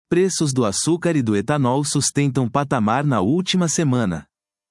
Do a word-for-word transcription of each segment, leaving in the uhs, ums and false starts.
preços do açúcar e do etanol sustentam patamar na última semana.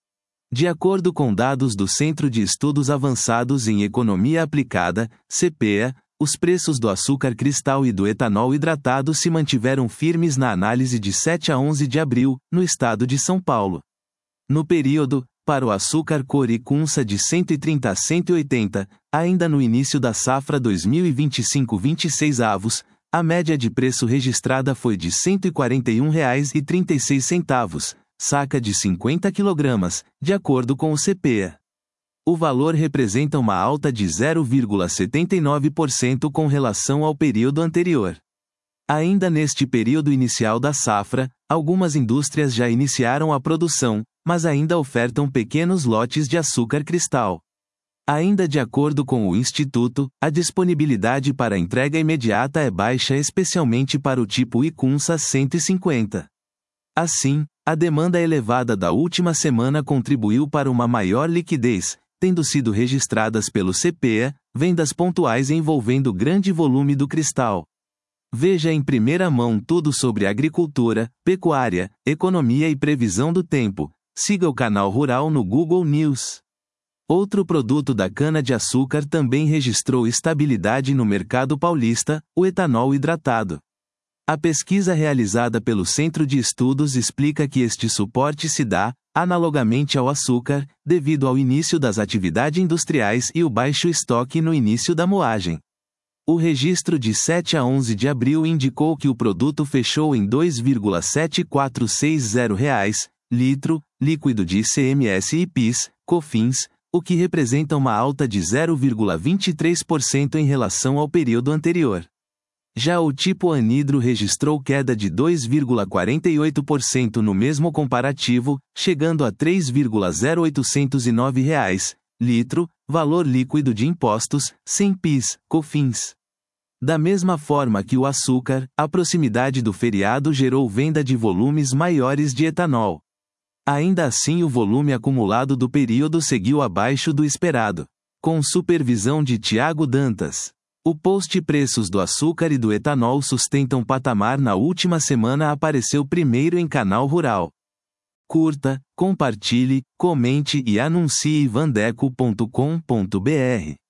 De acordo com dados do Centro de Estudos Avançados em Economia Aplicada, C P E A, os preços do açúcar cristal e do etanol hidratado se mantiveram firmes na análise de sete a onze de abril, no estado de São Paulo. No período, para o açúcar cor e cunça de cento e trinta a cento e oitenta, ainda no início da safra dois mil e vinte e cinco vinte e seis avos, a média de preço registrada foi de cento e quarenta e um reais e trinta e seis centavos, saca de cinquenta quilogramas, de acordo com o C P E A. O valor representa uma alta de zero vírgula setenta e nove por cento com relação ao período anterior. Ainda neste período inicial da safra, algumas indústrias já iniciaram a produção, mas ainda ofertam pequenos lotes de açúcar cristal. Ainda de acordo com o Instituto, a disponibilidade para entrega imediata é baixa, especialmente para o tipo Icunsa cento e cinquenta. Assim, a demanda elevada da última semana contribuiu para uma maior liquidez, tendo sido registradas pelo C P E A, vendas pontuais envolvendo grande volume do cristal. Veja em primeira mão tudo sobre agricultura, pecuária, economia e previsão do tempo. Siga o canal Rural no Google News. Outro produto da cana-de-açúcar também registrou estabilidade no mercado paulista, o etanol hidratado. A pesquisa realizada pelo Centro de Estudos explica que este suporte se dá, analogamente ao açúcar, devido ao início das atividades industriais e o baixo estoque no início da moagem. O registro de sete a onze de abril indicou que o produto fechou em dois vírgula sete quatro seis zero reais, litro, líquido de I C M S e PIS, COFINS, o que representa uma alta de zero vírgula vinte e três por cento em relação ao período anterior. Já o tipo anidro registrou queda de dois vírgula quarenta e oito por cento no mesmo comparativo, chegando a três vírgula zero oitocentos e nove reais, litro, valor líquido de impostos, sem PIS, COFINS. Da mesma forma que o açúcar, a proximidade do feriado gerou venda de volumes maiores de etanol. Ainda assim, o volume acumulado do período seguiu abaixo do esperado. Com supervisão de Tiago Dantas. O post Preços do Açúcar e do Etanol Sustentam Patamar na última semana apareceu primeiro em Canal Rural. Curta, compartilhe, comente e anuncie vandeco ponto com ponto br.